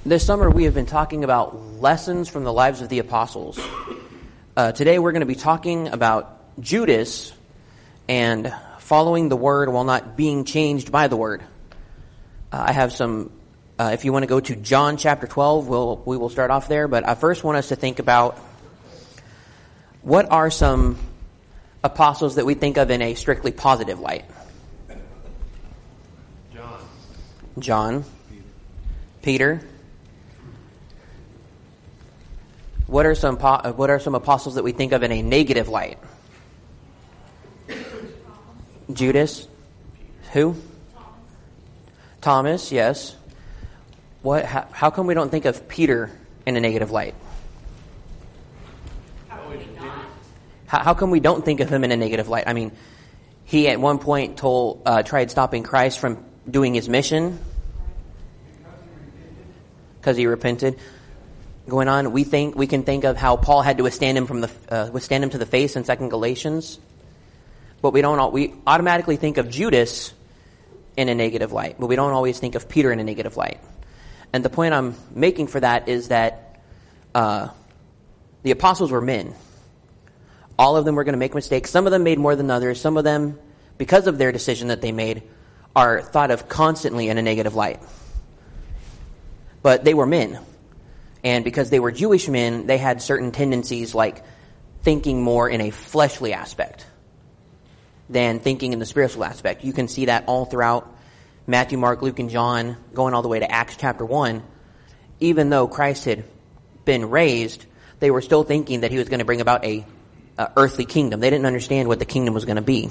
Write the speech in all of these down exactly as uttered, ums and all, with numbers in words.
This summer we have been talking about lessons from the lives of the apostles. Uh, today we're going to be talking about Judas and following the word while not being changed by the word. Uh, I have some, uh, if you want to go to John chapter twelve, we'll, we will start off there, but I first want us to think about what are some apostles that we think of in a strictly positive light. John. John. Peter. What are some po- what are some apostles that we think of in a negative light? Judas. Who? Thomas. Thomas, yes. What? How, how come we don't think of Peter in a negative light? How can we not? How, how come we don't think of him in a negative light? I mean, he at one point told, uh, tried stopping Christ from doing his mission because he repented. Going on, we think we can think of how Paul had to withstand him from the uh, withstand him to the face in Second Galatians, but we don't. We automatically think of Judas in a negative light, but we don't always think of Peter in a negative light. And the point I'm making for that is that uh, the apostles were men. All of them were going to make mistakes. Some of them made more than others. Some of them, because of their decision that they made, are thought of constantly in a negative light. But they were men. And because they were Jewish men, they had certain tendencies like thinking more in a fleshly aspect than thinking in the spiritual aspect. You can see that all throughout Matthew, Mark, Luke, and John, going all the way to Acts chapter one. Even though Christ had been raised, they were still thinking that he was going to bring about a, a earthly kingdom. They didn't understand what the kingdom was going to be.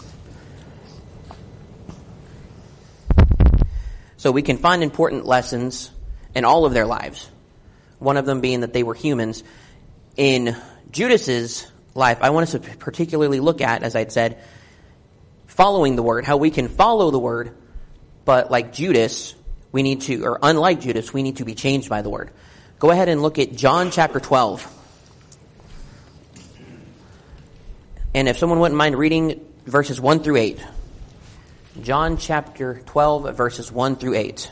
So we can find important lessons in all of their lives. One of them being that they were humans. In Judas's life, I want us to particularly look at, as I'd said, following the word, how we can follow the word, but like Judas, we need to, or unlike Judas, we need to be changed by the word. Go ahead and look at John chapter twelve. And if someone wouldn't mind reading verses one through eight. John chapter twelve, verses one through eight.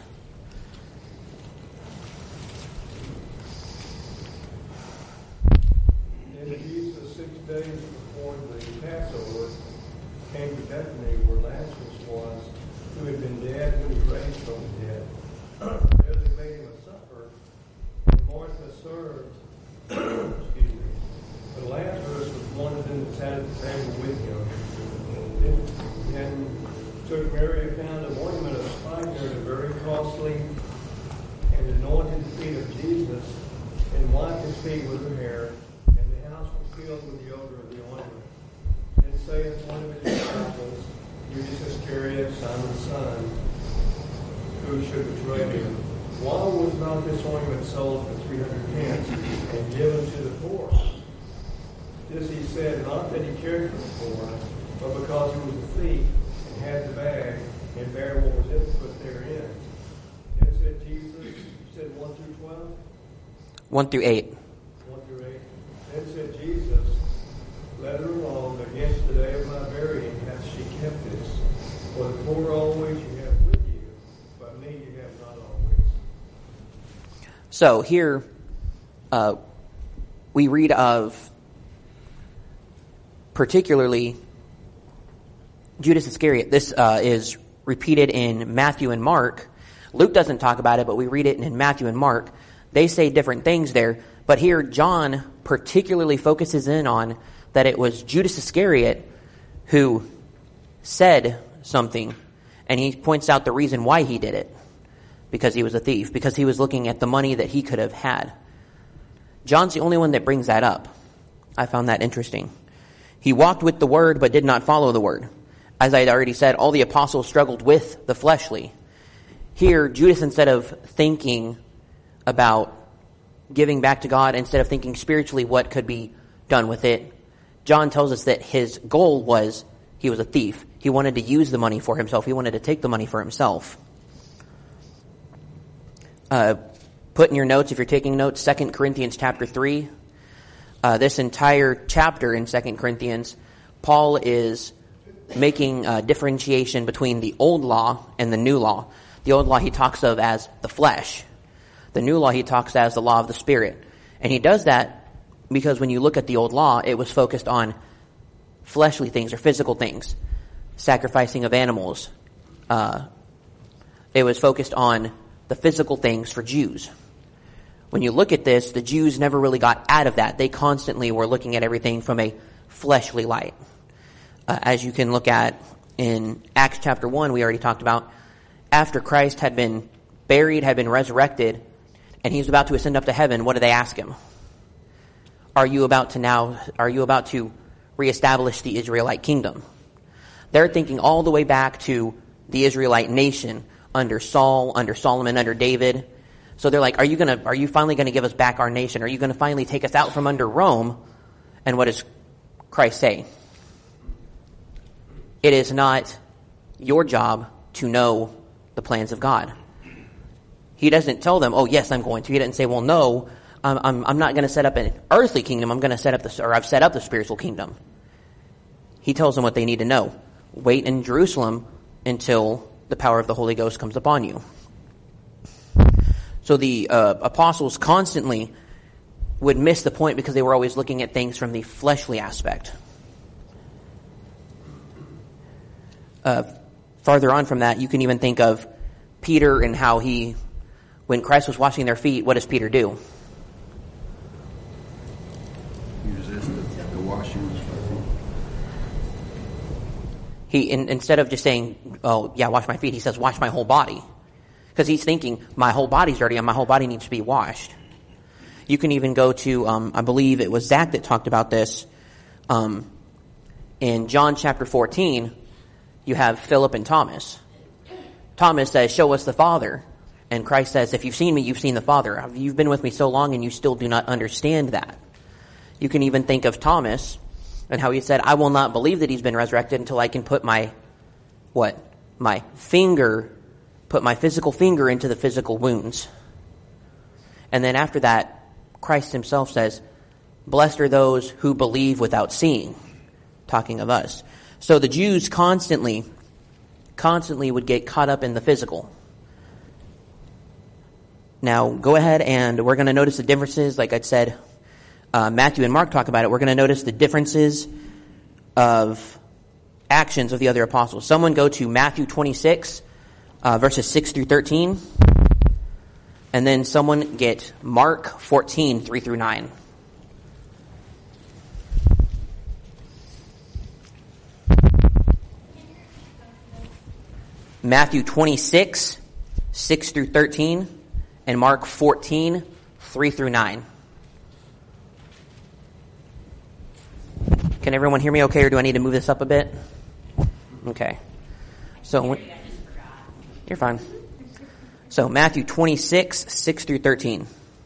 Days before the Passover, came to Bethany where Lazarus was, who had been dead when he raised from the dead. There they made him a supper, and Martha served. Excuse me. But Lazarus was one of them that sat at the table with him. And took Mary a pound of ointment of spikenard, very costly, and anointed the feet of Jesus, and wiped his feet with her hair. Filled with the odor of the ointment. Then saith one of his disciples, Judas Iscariot, Simon's son, who should betray him, why was not this ointment sold for three hundred pence and given to the poor? This he said, not that he cared for the poor, but because he was a thief and had the bag and bare what was it put therein. Then said Jesus, you said one through twelve? one through eight. one through eight. Then said Jesus, let her alone, against the day of my burying hath she kept this. For the poor always you have with you, but me you have not always. So here uh, we read of particularly Judas Iscariot. This uh, is repeated in Matthew and Mark. Luke doesn't talk about it, but we read it in Matthew and Mark. They say different things there. But here, John particularly focuses in on that it was Judas Iscariot who said something, and he points out the reason why he did it. Because he was a thief, because he was looking at the money that he could have had. John's the only one that brings that up. I found that interesting. He walked with the word, but did not follow the word. As I had already said, all the apostles struggled with the fleshly. Here, Judas, instead of thinking about giving back to God, instead of thinking spiritually what could be done with it, John tells us that his goal was he was a thief. He wanted to use the money for himself. He wanted to take the money for himself. Uh, put in your notes, if you're taking notes, Second Corinthians chapter three. Uh, this entire chapter in Second Corinthians, Paul is making a differentiation between the old law and the new law. The old law he talks of as the flesh. The new law he talks as the law of the Spirit. And he does that because when you look at the old law, it was focused on fleshly things or physical things. Sacrificing of animals. Uh, it was focused on the physical things for Jews. When you look at this, the Jews never really got out of that. They constantly were looking at everything from a fleshly light. Uh, as you can look at in Acts chapter one, we already talked about, after Christ had been buried, had been resurrected, and he was about to ascend up to heaven, what do they ask him? Are you about to now, are you about to reestablish the Israelite kingdom? They're thinking all the way back to the Israelite nation under Saul, under Solomon, under David. So they're like, are you gonna, are you finally gonna give us back our nation? Are you gonna finally take us out from under Rome? And what does Christ say? It is not your job to know the plans of God. He doesn't tell them, oh yes, I'm going to. He doesn't say, well no, I'm, I'm, I'm not gonna set up an earthly kingdom, I'm gonna set up the, or I've set up the spiritual kingdom. He tells them what they need to know. Wait in Jerusalem until the power of the Holy Ghost comes upon you. So the uh, apostles constantly would miss the point because they were always looking at things from the fleshly aspect. Uh, farther on from that, you can even think of Peter and how he, when Christ was washing their feet, what does Peter do? He resisted the washing of his feet. He, in, instead of just saying, oh yeah, wash my feet, he says, wash my whole body. Because he's thinking, my whole body's dirty and my whole body needs to be washed. You can even go to, um, I believe it was Zach that talked about this. Um, in John chapter fourteen, you have Philip and Thomas. Thomas says, show us the Father. And Christ says, if you've seen me, you've seen the Father. You've been with me so long and you still do not understand that. You can even think of Thomas and how he said, I will not believe that he's been resurrected until I can put my, what? My finger put my physical finger into the physical wounds. And then after that, Christ himself says, blessed are those who believe without seeing, talking of us. So the Jews constantly, constantly would get caught up in the physical. Now, go ahead and we're going to notice the differences. Like I said, uh, Matthew and Mark talk about it. We're going to notice the differences of actions of the other apostles. Someone go to Matthew twenty-six, Uh, verses six through thirteen, and then someone get Mark fourteen, three through nine. Matthew twenty-six, six through thirteen, and Mark fourteen, three through nine. Can everyone hear me okay, or do I need to move this up a bit? Okay. So when, You're fine. So Matthew twenty-six, six through thirteen.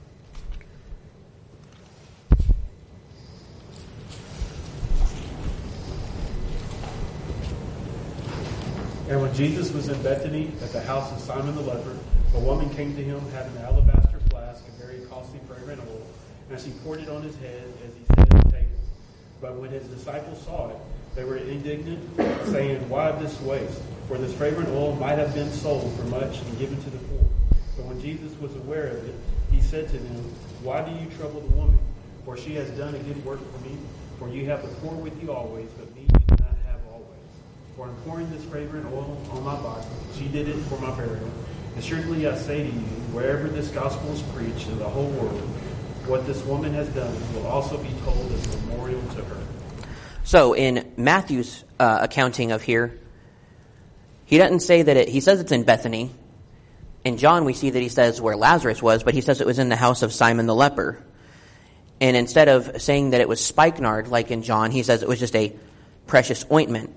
And when Jesus was in Bethany at the house of Simon the leper, a woman came to him having an alabaster flask of very costly fragrant oil, and she poured it on his head as he sat at the table. But when his disciples saw it, they were indignant, saying, why this waste? For this fragrant oil might have been sold for much and given to the poor. But when Jesus was aware of it, he said to them, why do you trouble the woman? For she has done a good work for me. For you have the poor with you always, but me you do not have always. For in pouring this fragrant oil on my body, she did it for my burial. Assuredly I say to you, wherever this gospel is preached in the whole world, what this woman has done will also be told as a memorial to her. So in Matthew's uh, accounting of here, he doesn't say that it, he says it's in Bethany. In John, we see that he says where Lazarus was, but he says it was in the house of Simon the leper. And instead of saying that it was spikenard, like in John, he says it was just a precious ointment.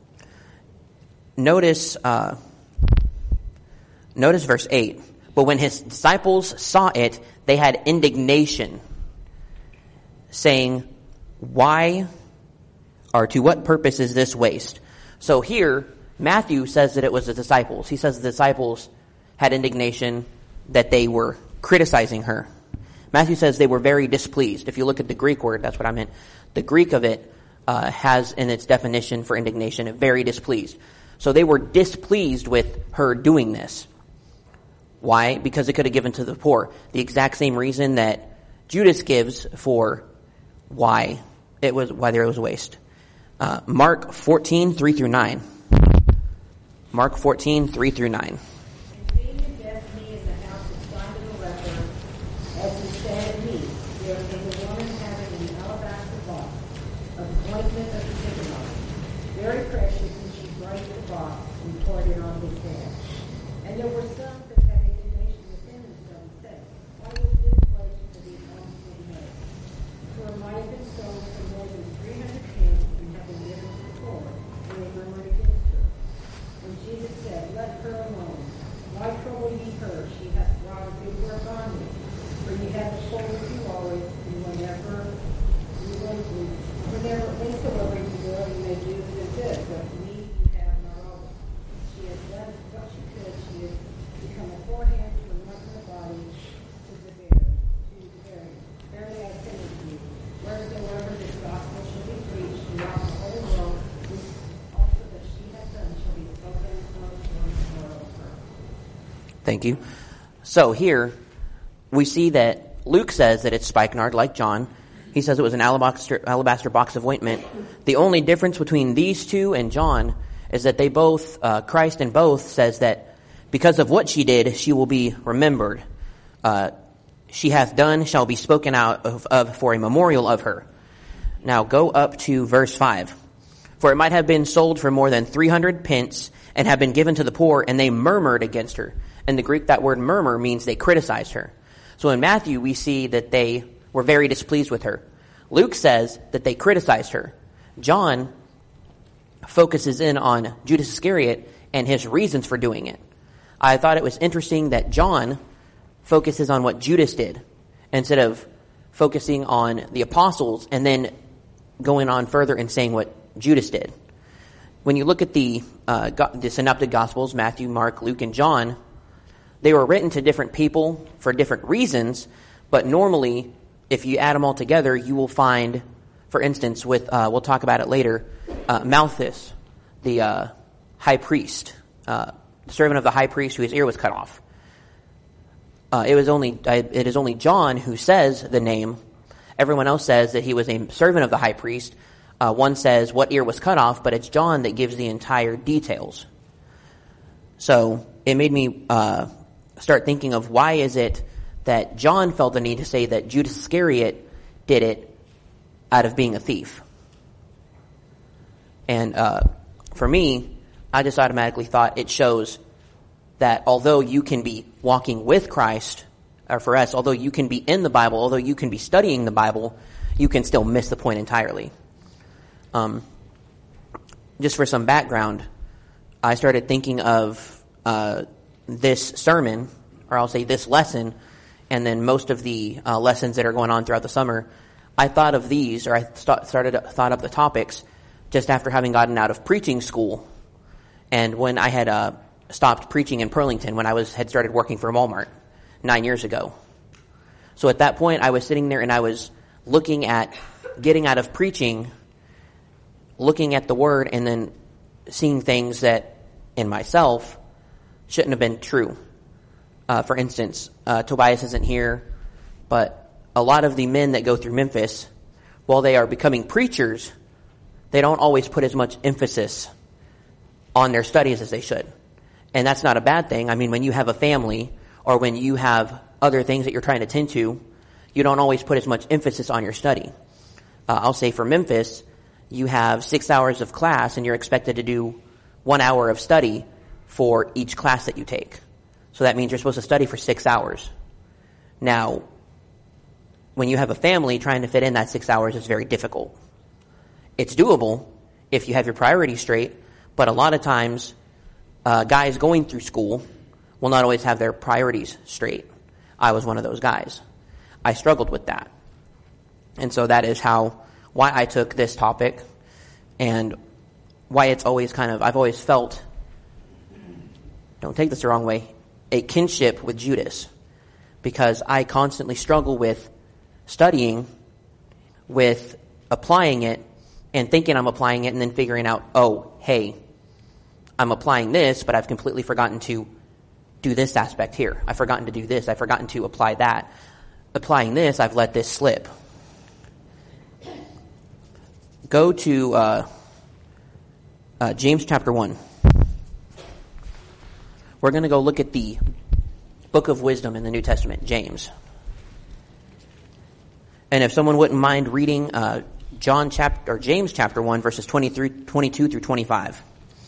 Notice, uh, notice verse eight. But when his disciples saw it, they had indignation, saying, why or to what purpose is this waste? So here, Matthew says that it was the disciples. He says the disciples had indignation that they were criticizing her. Matthew says they were very displeased. If you look at the Greek word, that's what I meant. The Greek of it uh, has in its definition for indignation, very displeased. So they were displeased with her doing this. Why? Because it could have given to the poor. The exact same reason that Judas gives for why it was why there was waste. Uh, Mark fourteen, three through nine. Mark fourteen, three through nine. And being in Bethany in the house of Simon the leper, as he sat at meat, there was a woman having an alabaster box of ointment of spikenard, very precious, and she brake the box and poured it on his head. And there were some that had indignation within themselves, saying, why was this place for the ointment made? For it might have been sold for more than three hundred pence and have been given to the poor. And they murmured against her. And Jesus said, let her alone. Why trouble ye her? She hath wrought a good work on me. For ye have the poor with you always, and whenever you will do, whenever whensoever you will, you may do the good. But me you have not always. She has done what she could. She has become a forehand to anoint my body to the burial. To the burial. Verily I say unto you, wheresoever this gospel shall be preached throughout the whole world, this also that she hath done shall be spoken of of her. Thank you. So here we see that Luke says that it's spikenard, like John. He says it was an alabaster, alabaster box of ointment. The only difference between these two and John is that they both, uh, Christ in both says that because of what she did, she will be remembered. Uh, she hath done shall be spoken out of, of for a memorial of her. Now go up to verse five. For it might have been sold for more than three hundred pence and have been given to the poor, and they murmured against her. In the Greek, that word murmur means they criticized her. So in Matthew, we see that they were very displeased with her. Luke says that they criticized her. John focuses in on Judas Iscariot and his reasons for doing it. I thought it was interesting that John focuses on what Judas did instead of focusing on the apostles and then going on further and saying what Judas did. When you look at the uh, the synoptic gospels, Matthew, Mark, Luke, and John, they were written to different people for different reasons, but normally, if you add them all together, you will find, for instance, with, uh, we'll talk about it later, uh, Malchus, the uh, high priest, uh, the servant of the high priest whose ear was cut off. Uh, it was only, it is only John who says the name. Everyone else says that he was a servant of the high priest. Uh, one says what ear was cut off, but it's John that gives the entire details. So it made me uh, start thinking of why is it that John felt the need to say that Judas Iscariot did it out of being a thief. And uh, for me, I just automatically thought it shows that although you can be walking with Christ, or for us, although you can be in the Bible, although you can be studying the Bible, you can still miss the point entirely. Um, just for some background, I started thinking of uh, this sermon, or I'll say this lesson, and then most of the uh, lessons that are going on throughout the summer. I thought of these, or I st- started thought up the topics just after having gotten out of preaching school, and when I had uh, stopped preaching in Pearlington, when I was had started working for Walmart nine years ago. So at that point, I was sitting there and I was looking at getting out of preaching, looking at the Word, and then seeing things that in myself shouldn't have been true. Uh, for instance, uh, Tobias isn't here, but a lot of the men that go through Memphis, while they are becoming preachers, they don't always put as much emphasis on their studies as they should. And that's not a bad thing. I mean, when you have a family or when you have other things that you're trying to tend to, you don't always put as much emphasis on your study. Uh, I'll say for Memphis, you have six hours of class and you're expected to do one hour of study for each class that you take. So that means you're supposed to study for six hours. Now, when you have a family, trying to fit in that six hours is very difficult. It's doable if you have your priorities straight, but a lot of times, uh, guys going through school will not always have their priorities straight. I was one of those guys. I struggled with that. And so that is how, why I took this topic and why it's always kind of, I've always felt, don't take this the wrong way, a kinship with Judas, because I constantly struggle with studying, with applying it, and thinking I'm applying it, and then figuring out, oh, hey, I'm applying this, but I've completely forgotten to do this aspect here. I've forgotten to do this. I've forgotten to apply that. Applying this, I've let this slip. Go to uh, uh, James chapter one. We're going to go look at the book of wisdom in the New Testament, James. And if someone wouldn't mind reading uh, John chapter or James chapter one, verses twenty-three, twenty-two through twenty-five.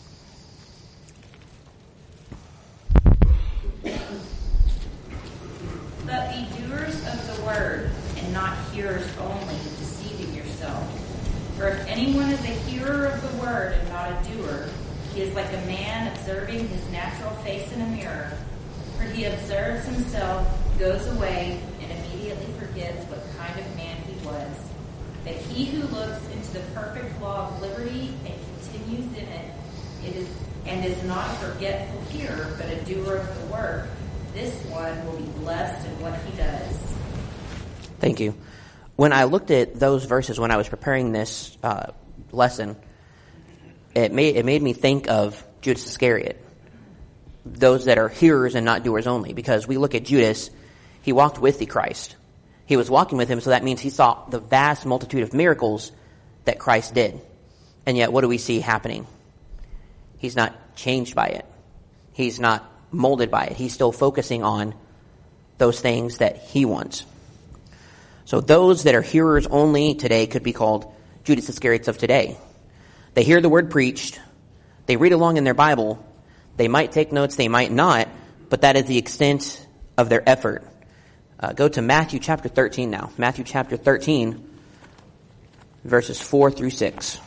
But be doers of the word, and not hearers only, deceiving yourself. For if anyone is a hearer of the word and not a doer, he is like a man observing his natural face in a mirror. For he observes himself, goes away, and immediately forgets what kind of man he was. But he who looks into the perfect law of liberty and continues in it, it is and is not a forgetful hearer, but a doer of the work, this one will be blessed in what he does. Thank you. When I looked at those verses when I was preparing this uh, lesson, it made it made me think of Judas Iscariot. Those that are hearers and not doers only. Because we look at Judas, he walked with the Christ. He was walking with him, so that means he saw the vast multitude of miracles that Christ did. And yet, what do we see happening? He's not changed by it. He's not molded by it. He's still focusing on those things that he wants. So those that are hearers only today could be called Judas Iscariots of today. They hear the word preached. They read along in their Bible. They might take notes, they might not, but that is the extent of their effort. Uh, go to Matthew chapter thirteen now. Matthew chapter thirteen, verses four through six.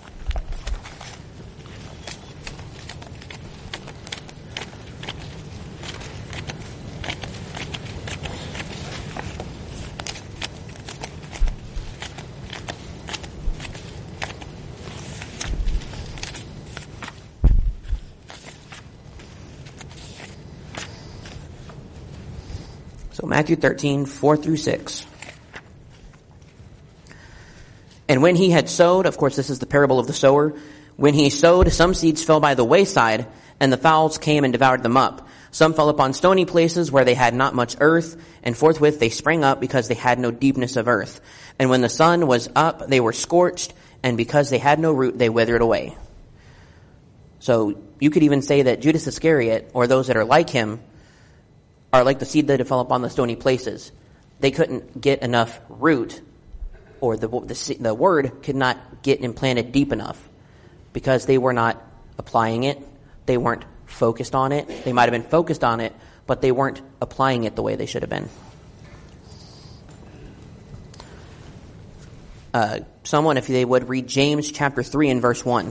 So Matthew thirteen, four through six. And when he had sowed, of course this is the parable of the sower, when he sowed, some seeds fell by the wayside, and the fowls came and devoured them up. Some fell upon stony places where they had not much earth, and forthwith they sprang up because they had no deepness of earth. And when the sun was up, they were scorched, and because they had no root, they withered away. So you could even say that Judas Iscariot, or those that are like him, are like the seed that fell upon the stony places. They couldn't get enough root, or the, the the word could not get implanted deep enough because they were not applying it. They weren't focused on it. They might have been focused on it, but they weren't applying it the way they should have been. Uh, someone, if they would, read James chapter three and verse one.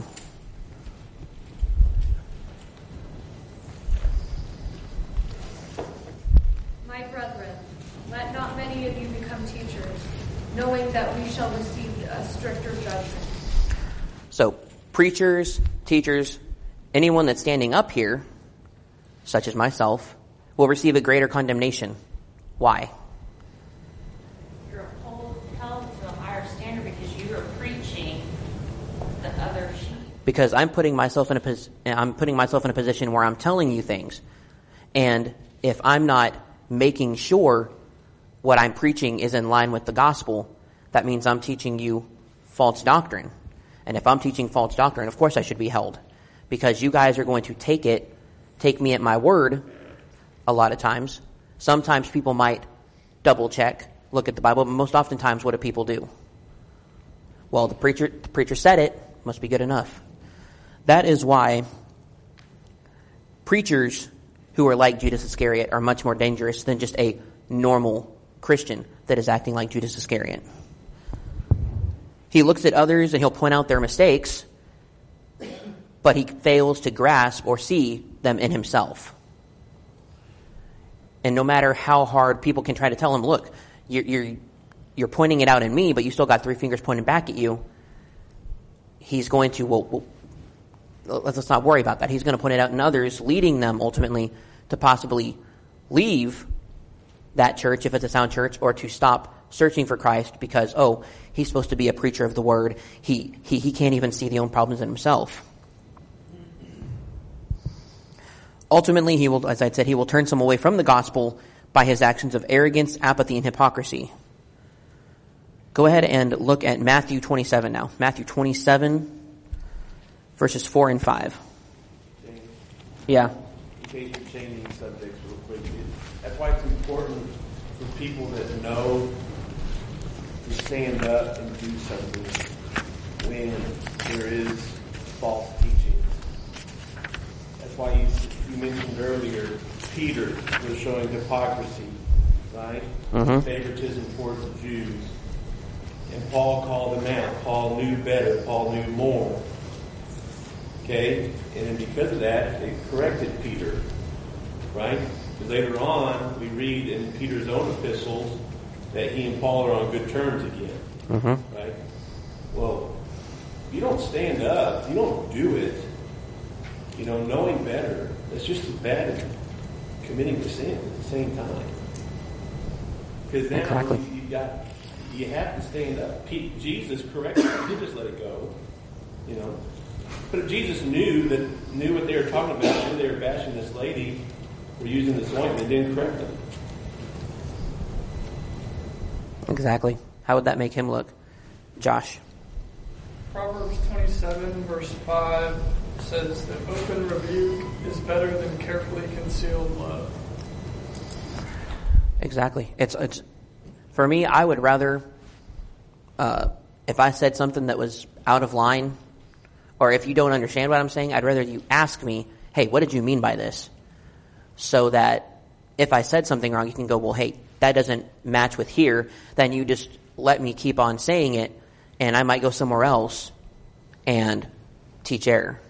Knowing that we shall receive a stricter judgment. So, preachers, teachers, anyone that's standing up here, such as myself, will receive a greater condemnation. Why? You're held, held to a higher standard because you are preaching the other sheep. Because I'm putting myself in a pos- I'm putting myself in a position where I'm telling you things, and if I'm not making sure what I'm preaching is in line with the gospel, that means I'm teaching you false doctrine. And if I'm teaching false doctrine, of course I should be held. Because you guys are going to take it, take me at my word a lot of times. Sometimes people might double check, look at the Bible, but most oftentimes what do people do? Well, the preacher, the preacher said it, must be good enough. That is why preachers who are like Judas Iscariot are much more dangerous than just a normal Christian that is acting like Judas Iscariot. He looks at others and he'll point out their mistakes, but he fails to grasp or see them in himself. And no matter how hard people can try to tell him, look, you're, you're, you're pointing it out in me, but you still got three fingers pointing back at you, he's going to, well, well let's not worry about that. He's going to point it out in others, leading them ultimately to possibly leave that church, if it's a sound church, or to stop searching for Christ because, oh, he's supposed to be a preacher of the word. He he he can't even see the own problems in himself. Ultimately, he will, as I said, he will turn some away from the gospel by his actions of arrogance, apathy, and hypocrisy. Go ahead and look at Matthew twenty-seven now. Matthew twenty-seven, verses four and five. James, Yeah. in case you're changing subjects real quick, it, that's why it's important for people that know to stand up and do something when there is false teaching. That's why you, you mentioned earlier, Peter was showing hypocrisy, right? Mm-hmm. Favoritism towards the Jews. And Paul called him out. Paul knew better. Paul knew more. Okay? And then because of that, it corrected Peter. Right? But later on, we read in Peter's own epistles that he and Paul are on good terms again. Mm-hmm. Right? Well, if you don't stand up, you don't do it, you know, knowing better, that's just as bad as committing the sin at the same time. Because now Exactly. you, you got, you have to stand up. P- Jesus corrected them. He just let it go, you know. But if Jesus knew that knew what they were talking about, knew they were bashing this lady for using this ointment, didn't correct them. Exactly. How would that make him look? Josh. Proverbs twenty-seven, verse five says that open rebuke is better than carefully concealed love. Exactly. It's it's for me. I would rather, uh, if I said something that was out of line, or if you don't understand what I'm saying, I'd rather you ask me, "Hey, what did you mean by this?" So that if I said something wrong, you can go, "Well, hey, that doesn't match with here." Then you just let me keep on saying it, and I might go somewhere else and teach error.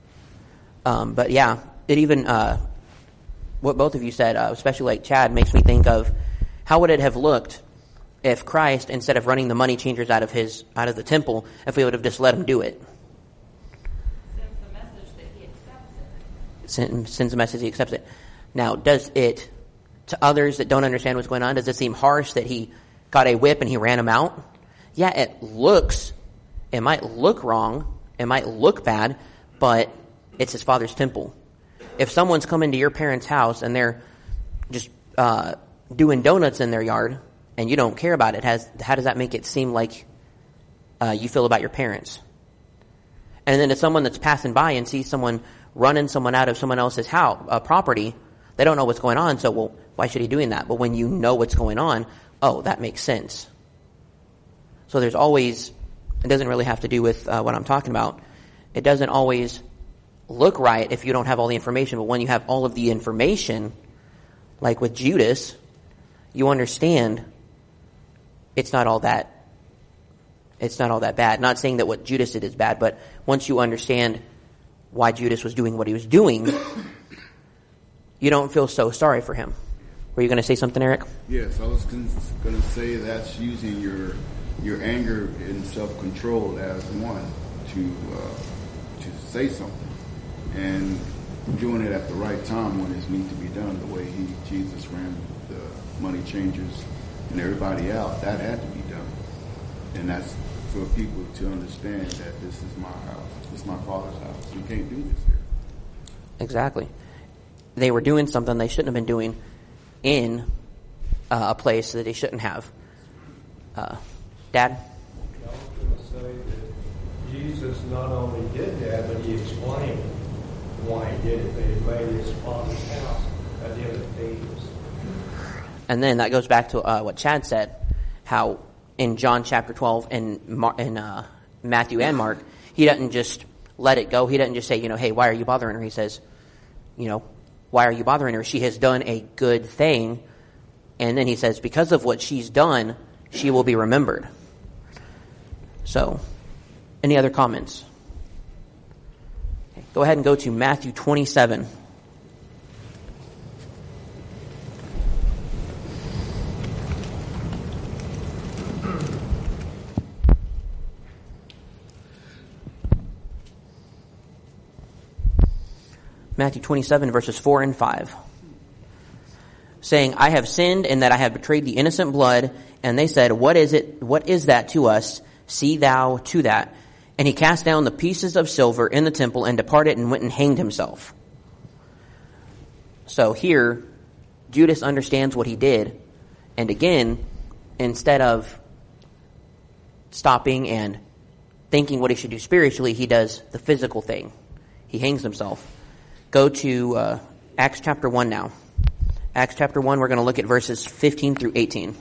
Um, but yeah, it even. Uh, What both of you said, uh, especially like Chad, makes me think of how would it have looked if Christ, instead of running the money changers out of his out of the temple, if we would have just let him do it. Sends the message that he accepts it. Send, sends a message he accepts it. Now, does it, to others that don't understand what's going on, does it seem harsh that he got a whip and he ran him out? Yeah, it looks, it might look wrong, it might look bad, but it's his father's temple. If someone's coming to your parents' house and they're just uh, doing donuts in their yard and you don't care about it, has how does that make it seem like uh, you feel about your parents? And then if someone that's passing by and sees someone running someone out of someone else's house, uh, property, they don't know what's going on, so, well, why should he be doing that? But when you know what's going on, oh, that makes sense. So there's always, it doesn't really have to do with uh, what I'm talking about. It doesn't always look right if you don't have all the information, but when you have all of the information, like with Judas, you understand it's not all that it's not all that bad. Not saying that what Judas did is bad, but once you understand why Judas was doing what he was doing, you don't feel so sorry for him. Were you going to say something, Eric? Yes, I was going to say that's using your your anger and self-control as one to uh, to say something. And doing it at the right time when it needs to be done, the way he, Jesus ran the money changers and everybody out, that had to be done. And that's for people to understand that this is my house, this is my Father's house. You can't do this here. Exactly. They were doing something they shouldn't have been doing in uh, a place that they shouldn't have. Uh, Dad? I was going to say that Jesus not only did that, but he explained why he did it. That he made his Father's house at the end of days. And then that goes back to uh, what Chad said, how in John chapter twelve and Mar- in uh, Matthew and Mark, he doesn't just let it go. He doesn't just say, you know, hey, why are you bothering her? He says, you know, why are you bothering her? She has done a good thing. And then he says, because of what she's done, she will be remembered. So, any other comments? Okay, go ahead and go to Matthew twenty-seven. Matthew twenty-seven, verses four and five. Saying, I have sinned in that I have betrayed the innocent blood. And they said, what is it? What is that to us? See thou to that. And he cast down the pieces of silver in the temple and departed and went and hanged himself. So here, Judas understands what he did, and again, instead of stopping and thinking what he should do spiritually, he does the physical thing. He hangs himself. Go to uh, Acts chapter one now. Acts chapter one, we're going to look at verses fifteen through eighteen.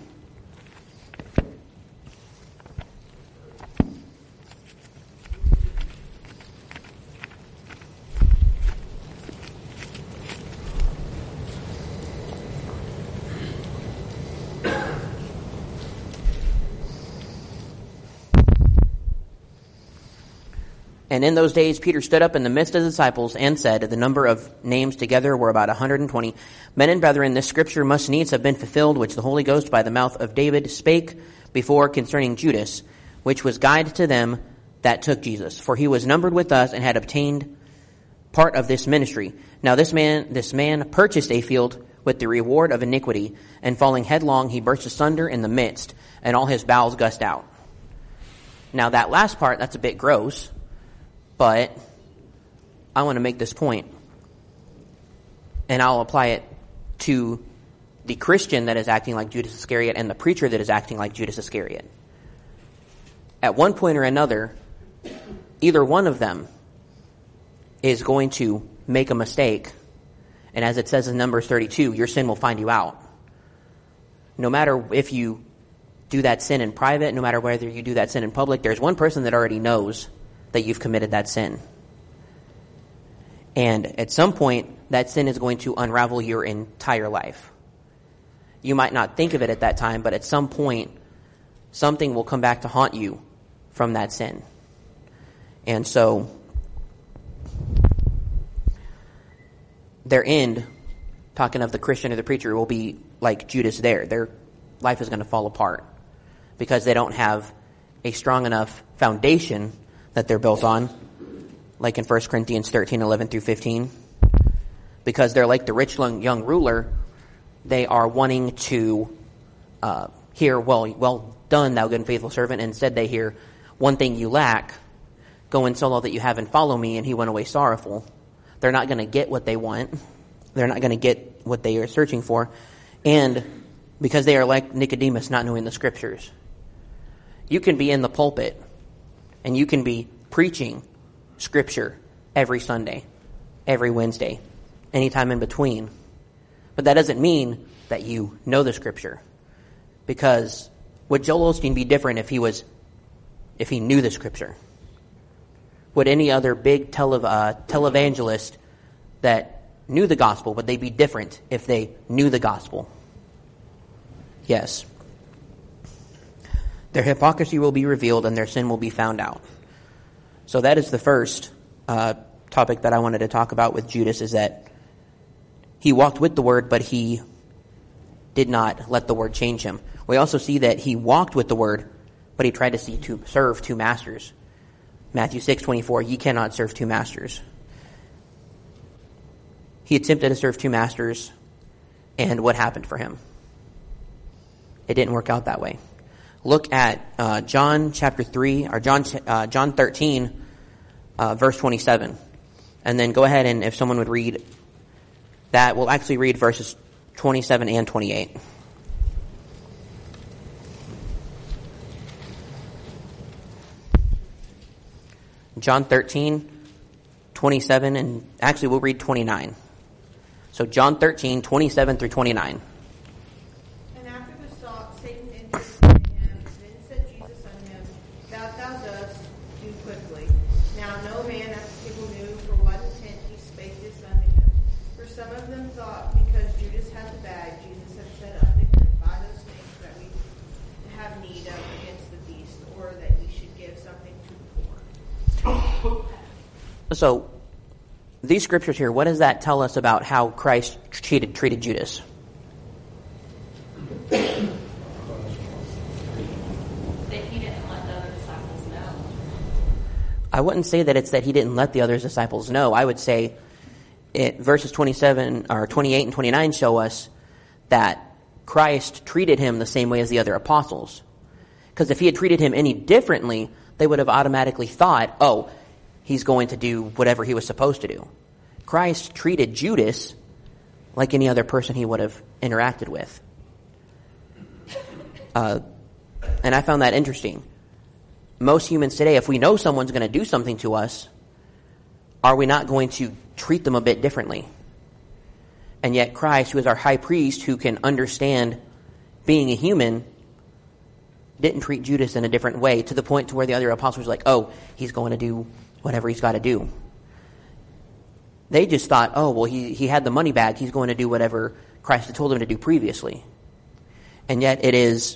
And in those days, Peter stood up in the midst of the disciples and said, the number of names together were about one hundred twenty. Men and brethren, this scripture must needs have been fulfilled, which the Holy Ghost by the mouth of David spake before concerning Judas, which was guide to them that took Jesus. For he was numbered with us and had obtained part of this ministry. Now this man, this man purchased a field with the reward of iniquity, and falling headlong, he burst asunder in the midst, and all his bowels gushed out. Now that last part, that's a bit gross. But I want to make this point, and I'll apply it to the Christian that is acting like Judas Iscariot and the preacher that is acting like Judas Iscariot. At one point or another, either one of them is going to make a mistake, and as it says in Numbers thirty-two, your sin will find you out. No matter if you do that sin in private, no matter whether you do that sin in public, there's one person that already knows that you've committed that sin. And at some point, that sin is going to unravel your entire life. You might not think of it at that time, but at some point, something will come back to haunt you from that sin. And so, their end, talking of the Christian or the preacher, will be like Judas there. Their life is going to fall apart because they don't have a strong enough foundation that they're built on, like in First Corinthians thirteen, eleven through fifteen. Because they're like the rich young ruler, they are wanting to uh, hear, well, well done, thou good and faithful servant. And instead they hear, one thing you lack, go and sell all that you have and follow me, and he went away sorrowful. They're not going to get what they want. They're not going to get what they are searching for. And because they are like Nicodemus, not knowing the scriptures. You can be in the pulpit, and you can be preaching scripture every Sunday, every Wednesday, anytime in between. But that doesn't mean that you know the scripture. Because would Joel Osteen be different if he was, if he knew the scripture? Would any other big tele, uh, televangelist that knew the gospel, would they be different if they knew the gospel? Yes. Their hypocrisy will be revealed and their sin will be found out. So that is the first uh, topic that I wanted to talk about with Judas, is that he walked with the word, but he did not let the word change him. We also see that he walked with the word, but he tried to see to serve two masters. Matthew six twenty-four, ye cannot serve two masters. He attempted to serve two masters, and what happened for him? It didn't work out that way. Look at uh, John chapter three, or John uh, John thirteen, uh, verse twenty-seven. And then go ahead and if someone would read that, we'll actually read verses twenty-seven and twenty-eight. John thirteen, twenty-seven, and actually we'll read twenty-nine. So John thirteen, twenty-seven through twenty-nine. And after the salt, Satan entered into him. Then said Jesus unto him, That thou dost, do quickly. Now no man at the table knew for what intent he spake this unto him. For some of them thought, because Judas had the bag, Jesus had said unto him, Buy those things that we have need of against the beast, or that he should give something to the poor. So, these scriptures here, what does that tell us about how Christ treated, treated Judas? That he didn't let the other disciples know. I wouldn't say that it's that he didn't let the other disciples know. I would say it, verses twenty-seven or twenty-eight and twenty-nine show us that Christ treated him the same way as the other apostles. Because if he had treated him any differently, they would have automatically thought, oh, he's going to do whatever he was supposed to do. Christ treated Judas like any other person he would have interacted with. Uh, and I found that interesting. Most humans today, if we know someone's going to do something to us, are we not going to treat them a bit differently? And yet Christ, who is our high priest, who can understand being a human, didn't treat Judas in a different way, to the point to where the other apostles were like, oh, he's going to do whatever he's got to do. They just thought, oh, well, he, he had the money bag, he's going to do whatever Christ had told him to do previously. And yet it is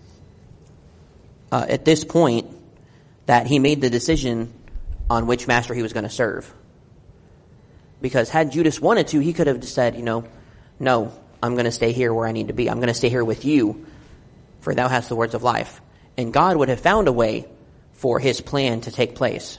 uh, at this point that he made the decision on which master he was going to serve. Because had Judas wanted to, he could have just said, you know, no, I'm going to stay here where I need to be. I'm going to stay here with you, for thou hast the words of life. And God would have found a way for his plan to take place.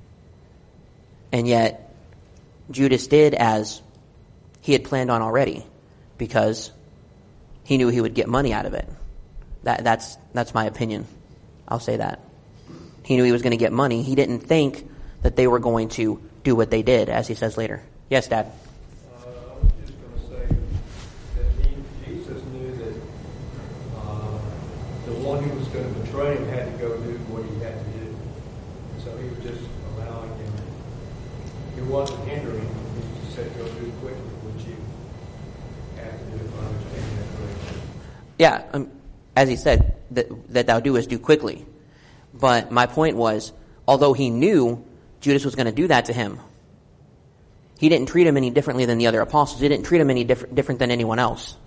And yet, Judas did as he had planned on already, because he knew he would get money out of it. That, that's, that's my opinion. I'll say that. He knew he was going to get money. He didn't think that they were going to do what they did, as he says later. Yes, Dad? Uh, I was just going to say that he, Jesus knew that uh, the one who was going to betray him had to go do what he had to do. So he was just allowing him. He wasn't hindering him. He just said, go do it quickly, which you have to do if I understand that correctly. Yeah, um, as he said, that, that thou doest do quickly. But my point was, although he knew Judas was going to do that to him, he didn't treat him any differently than the other apostles. He didn't treat him any diff- different than anyone else.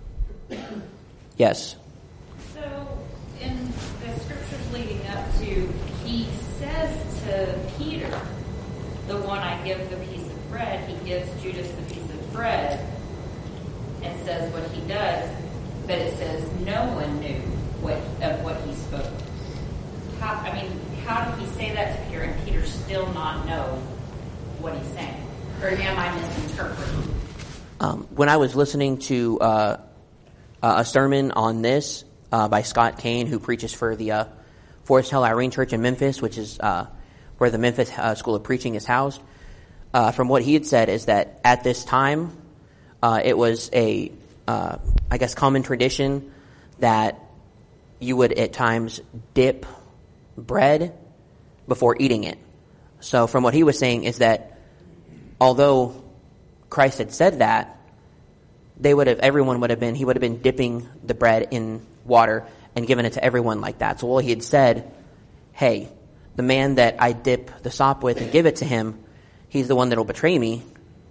Yes? So, in the scriptures leading up to, he says to Peter, the one I give the piece of bread, he gives Judas the piece of bread and says what he does, but it says no one knew what of what he spoke. How, I mean, how did he say that to Peter and Peter still not know what he's saying? Or am I misinterpreting? Um, when I was listening to uh, a sermon on this uh, by Scott Kane, who preaches for the uh, Forest Hill Irene Church in Memphis, which is uh, where the Memphis uh, School of Preaching is housed, uh, from what he had said is that at this time, uh, it was a, uh, I guess, common tradition that you would at times dip bread before eating it. So from what he was saying is that although Christ had said that, they would have, everyone would have been, he would have been dipping the bread in water and giving it to everyone like that. So while he had said, hey, the man that I dip the sop with and give it to him, he's the one that will betray me,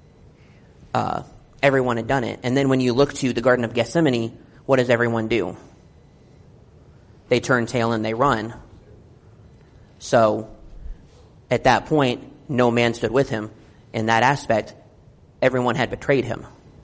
uh, everyone had done it. And then when you look to the Garden of Gethsemane, what does everyone do? They turn tail and they run. So at that point, no man stood with him. In that aspect, everyone had betrayed him.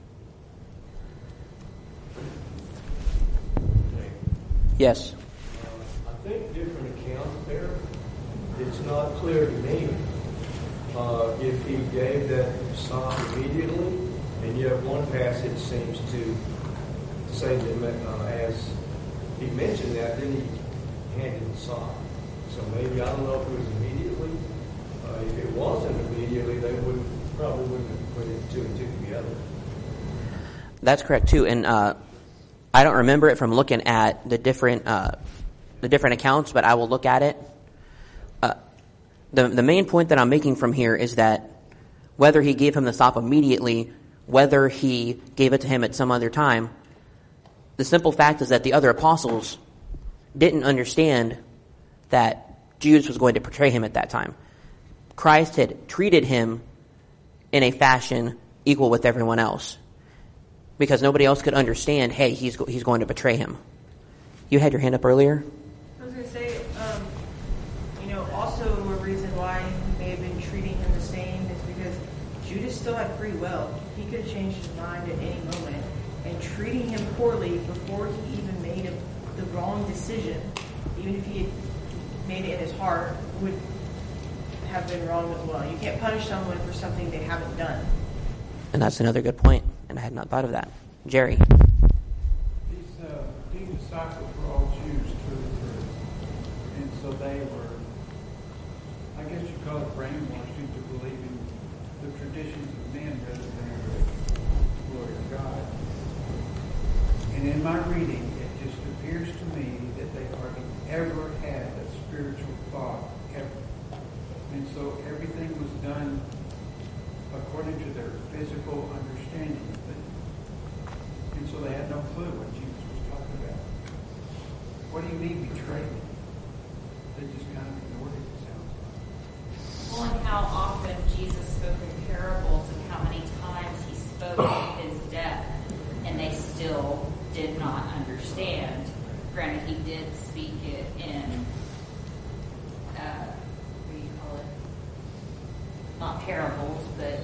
Yes? Uh, I think different accounts there. It's not clear to me uh, if he gave that sop immediately, and yet one passage seems to say that uh, as he mentioned that, then he handed the sop. So maybe, I don't know if it was immediately. Uh, if it wasn't immediately, they wouldn't probably wouldn't have put it two and two together. That's correct too, and uh, I don't remember it from looking at the different uh, the different accounts, but I will look at it. Uh, the the main point that I'm making from here is that whether he gave him the sop immediately, whether he gave it to him at some other time, the simple fact is that the other apostles didn't understand that Judas was going to betray him at that time. Christ had treated him in a fashion equal with everyone else, because nobody else could understand, hey, he's he's going to betray him. You had your hand up earlier? I was going to say, um, you know, also a reason why he may have been treating him the same is because Judas still had free will. He could have changed his mind at any moment. And treating him poorly before he even made a, the wrong decision, even if he had made it in his heart, would have been wrong as well. You can't punish someone for something they haven't done. And that's another good point, and I had not thought of that. Jerry? These, uh, these disciples were all Jews through and through. And so they were, I guess you call it brainwashed into believing the traditions of men rather than the glory of God. And in my reading, it just appears to me that they hardly ever had a spiritual thought, ever. And so everything was done according to their physical understanding of things. And so they had no clue what Jesus was talking about. What do you mean betrayed? They just kind of ignored it, it sounds like. Well, and how often Jesus spoke in parables and how many times he spoke of his death, and they still did not understand. Granted, he did speak it in, uh, what do you call it? Not parables, but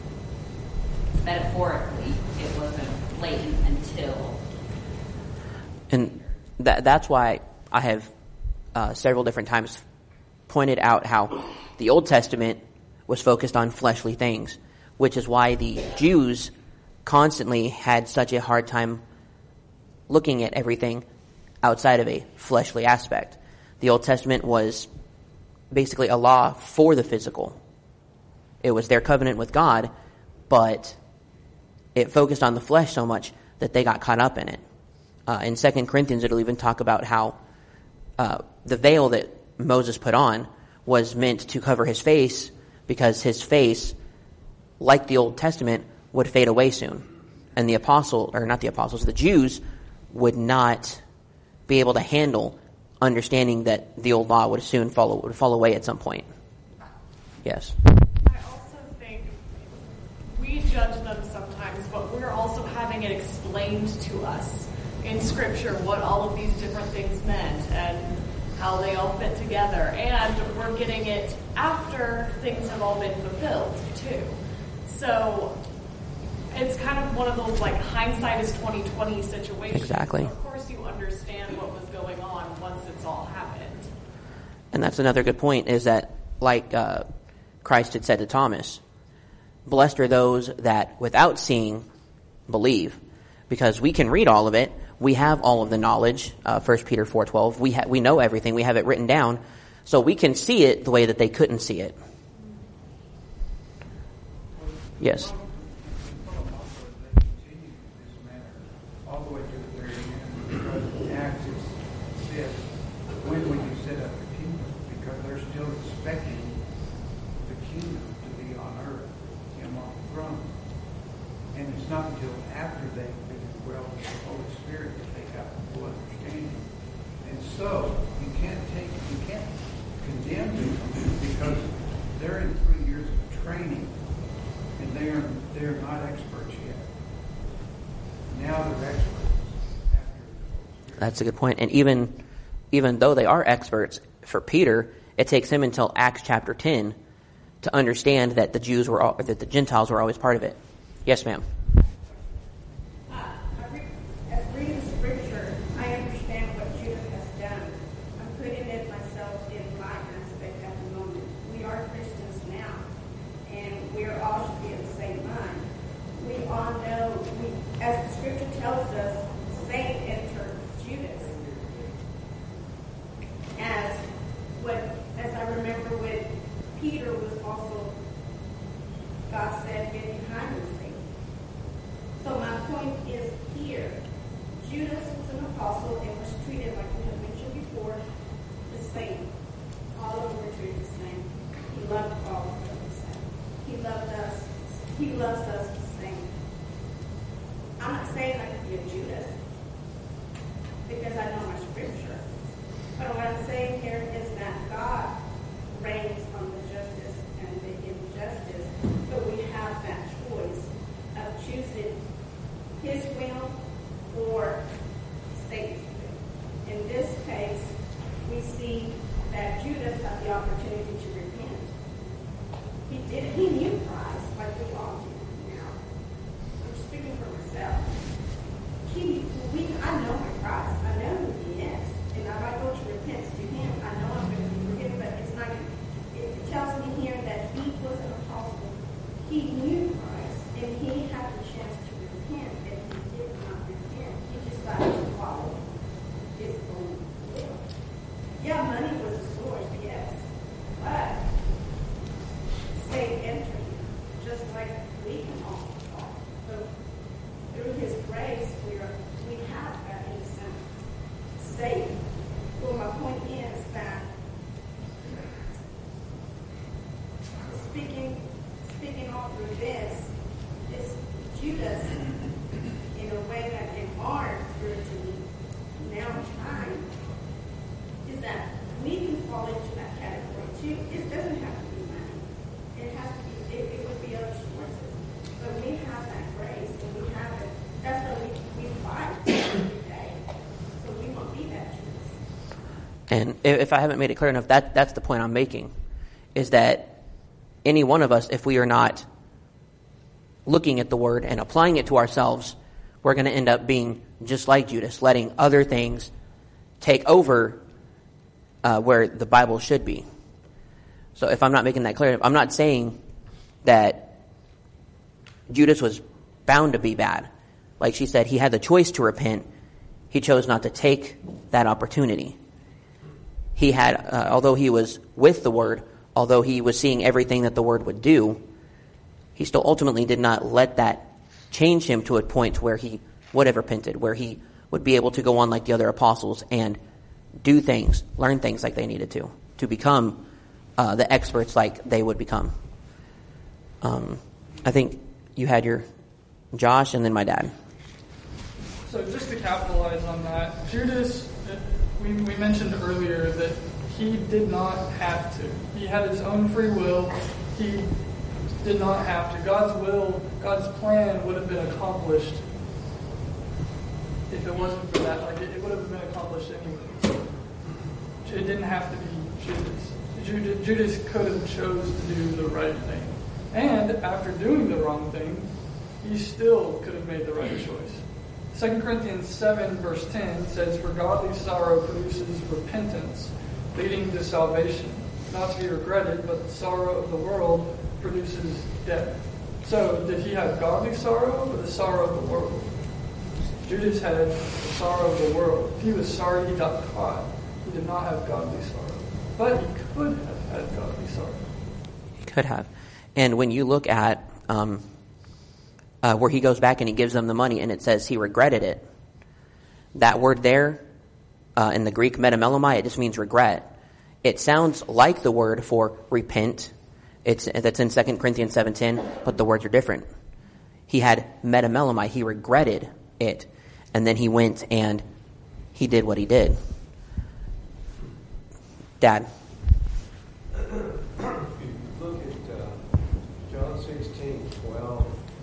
metaphorically. It wasn't blatant until. And that that's why I have uh, several different times pointed out how the Old Testament was focused on fleshly things, which is why the Jews constantly had such a hard time looking at everything outside of a fleshly aspect. The Old Testament was basically a law for the physical. It was their covenant with God, but it focused on the flesh so much that they got caught up in it. Uh, in Second Corinthians, it'll even talk about how uh, the veil that Moses put on was meant to cover his face because his face, like the Old Testament, would fade away soon. And the apostle, or not the apostles, the Jews would not be able to handle understanding that the old law would soon fall, would fall away at some point. Yes. I also think we judge them sometimes, but we're also having it explained to us in Scripture what all of these different things meant and how they all fit together. And we're getting it after things have all been fulfilled, too. So it's kind of one of those, like, hindsight is twenty twenty situations. Exactly. So of course you understand what was going on once it's all happened. And that's another good point, is that, like uh, Christ had said to Thomas, blessed are those that without seeing believe, because we can read all of it. We have all of the knowledge, uh, First Peter four twelve. We, ha- we know everything. We have it written down. So we can see it the way that they couldn't see it. Yes. All the way to the very end, because in Acts it says, when will you set up the kingdom? Because they're still expecting the kingdom to be on earth, him on the throne. And it's not until after they've been indwelled with the Holy Spirit that they got the full understanding. And so you can't take, you can't condemn them because they're in three years of training and they are they're not experts yet. Now they're experts. That's a good point. And even even though they are experts, for Peter, it takes him until Acts chapter ten to understand that the Jews were all, that the Gentiles were always part of it. Yes, ma'am. Uh, I re- as reading Scripture, I understand what Judas has done. I'm putting it myself in my aspect at the moment. We are Christians now, and we're all should be of the same mind. We all know, we, as the Scripture tells us, Satan entered Judas. As what, as I remember when Peter was also, God said, get behind me, Satan. So my point is here, Judas was an apostle and was treated, like we have mentioned before, the same. All of them were treated the same. He loved all of them the same. He loved us. He loves us the same. I'm not saying I could be a Judas because I know my Scripture. But what I'm saying here is that God reigns on the justice and the injustice, but we have that choice of choosing His will or Satan's will. In this case, we see that Judas had the opportunity to repent. He did it. He knew Christ, like we all do now. I'm speaking for myself. He, we, I know my Christ. I know who He is. And if I go to repent to Him, I know I'm going to be forgiven, but it's not, it tells me here that he was an apostle. He knew Christ, and he had the chance to repent, and he did not repent. He decided to follow his own will. Yeah, money was a source, yes, but Satan entered him, just like we can all fall. So And if I haven't made it clear enough, that that's the point I'm making, is that any one of us, if we are not looking at the word and applying it to ourselves, we're going to end up being just like Judas, letting other things take over uh, where the Bible should be. So if I'm not making that clear, I'm not saying that Judas was bound to be bad. Like she said, he had the choice to repent. He chose not to take that opportunity. He had, uh, although he was with the word, although he was seeing everything that the word would do, he still ultimately did not let that change him to a point where he would have repented, where he would be able to go on like the other apostles and do things, learn things like they needed to, to become uh, the experts like they would become. Um, I think you had your Josh and then my dad. So just to capitalize on that, Judas, we, we mentioned earlier that he did not have to. He had his own free will. He did not have to. God's will, God's plan would have been accomplished if it wasn't for that. Like it, it would have been accomplished anyway. It didn't have to be Judas. Judas, Judas could have chose to do the right thing. And after doing the wrong thing, he still could have made the right choice. Second Corinthians seven verse ten says, "For godly sorrow produces repentance, leading to salvation, not to be regretted, but the sorrow of the world produces death." So, did he have godly sorrow or the sorrow of the world? Judas had the sorrow of the world. He was sorry he got caught. He did not have godly sorrow. But he could have had godly sorrow. He could have. And when you look at um, uh, where he goes back and he gives them the money and it says he regretted it, that word there uh, in the Greek metamelomai, it just means regret. It sounds like the word for repent. It's that's in Second Corinthians seven ten, but the words are different. He had metamelomai. He regretted it. And then he went and he did what he did. Dad. If you look at uh, John sixteen twelve,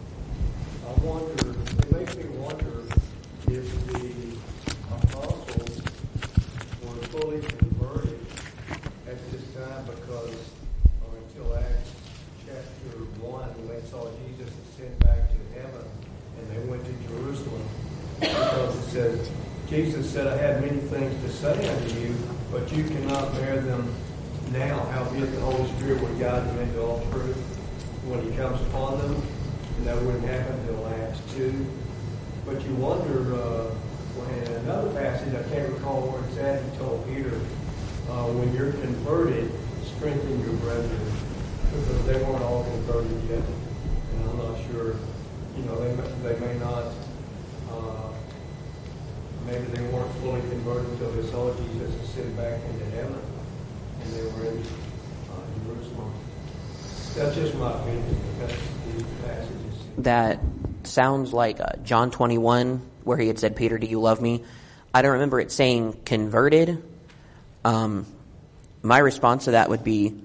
I wonder, it makes me wonder if the apostles were fully converted at this time, because or until Acts chapter one, when they saw Jesus ascend back to heaven and they went to Jerusalem, because it says, Jesus said, "I have many things to say unto you, but you cannot bear them now. Howbeit the Holy Spirit will guide them into all truth when He comes upon them." And that wouldn't happen until Acts two. But you wonder, uh, when in another passage, I can't recall where it's at, He told Peter, uh, when you're converted, strengthen your brethren, because they weren't all converted yet. And I'm not sure, you know, they they may not. Uh, Maybe they weren't fully converted until they saw Jesus ascend back into heaven, and they were in uh, Jerusalem. That's just my opinion. That's these passages. That sounds like uh, John twenty-one, where he had said, "Peter, do you love me?" I don't remember it saying converted. Um, my response to that would be,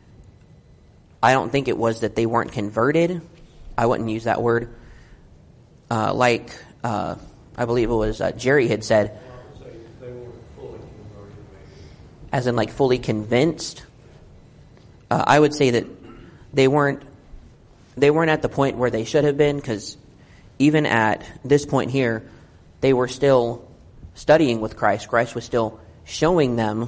I don't think it was that they weren't converted. I wouldn't use that word. Uh, like... Uh, I believe it was uh, Jerry had said, they weren't fully converted, as in like fully convinced. Uh, I would say that they weren't they weren't at the point where they should have been, because even at this point here, they were still studying with Christ. Christ was still showing them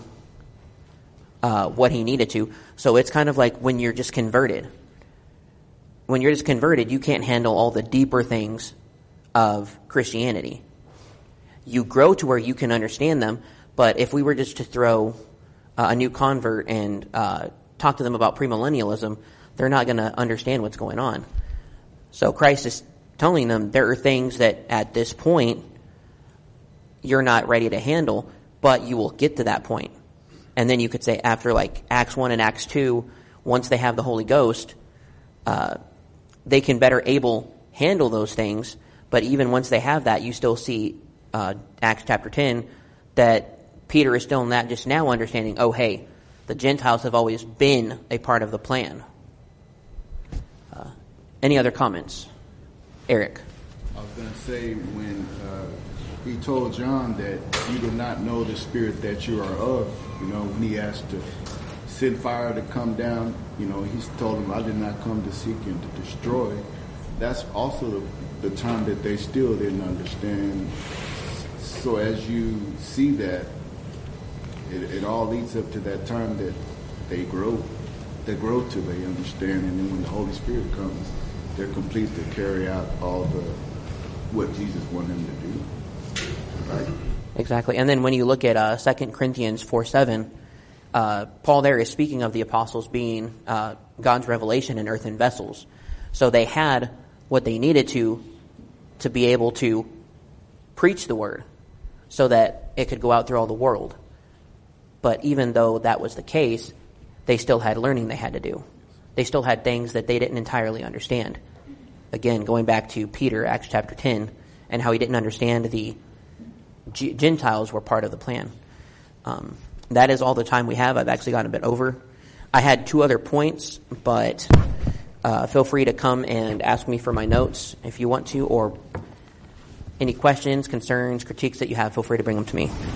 uh, what He needed to. So it's kind of like when you're just converted. When you're just converted, you can't handle all the deeper things of Christianity. You grow to where you can understand them, but if we were just to throw uh, a new convert and uh, talk to them about premillennialism, they're not going to understand what's going on. So Christ is telling them there are things that at this point you're not ready to handle, but you will get to that point. And then you could say after like Acts one and Acts two, once they have the Holy Ghost, uh, they can better able handle those things. But even once they have that, you still see uh, Acts chapter ten that Peter is still not just now understanding, oh, hey, the Gentiles have always been a part of the plan. Uh, any other comments? Eric. I was going to say when uh, he told John that you do not know the spirit that you are of. You know, when he asked to send fire to come down, you know, he told him, I did not come to seek and to destroy. That's also the, the time that they still didn't understand. So as you see that, it, it all leads up to that time that they grow. They grow till they understand, and then when the Holy Spirit comes, they're complete to carry out all the what Jesus wanted them to do. Right? Exactly. And then when you look at uh, Second Corinthians four seven, uh, Paul there is speaking of the apostles being uh, God's revelation in earthen vessels. So they had what they needed to to be able to preach the word so that it could go out through all the world. But even though that was the case, they still had learning they had to do. They still had things that they didn't entirely understand. Again, going back to Peter, Acts chapter ten, and how he didn't understand the G- Gentiles were part of the plan. Um, that is all the time we have. I've actually gone a bit over. I had two other points, but uh, feel free to come and ask me for my notes if you want to, or any questions, concerns, critiques that you have, feel free to bring them to me.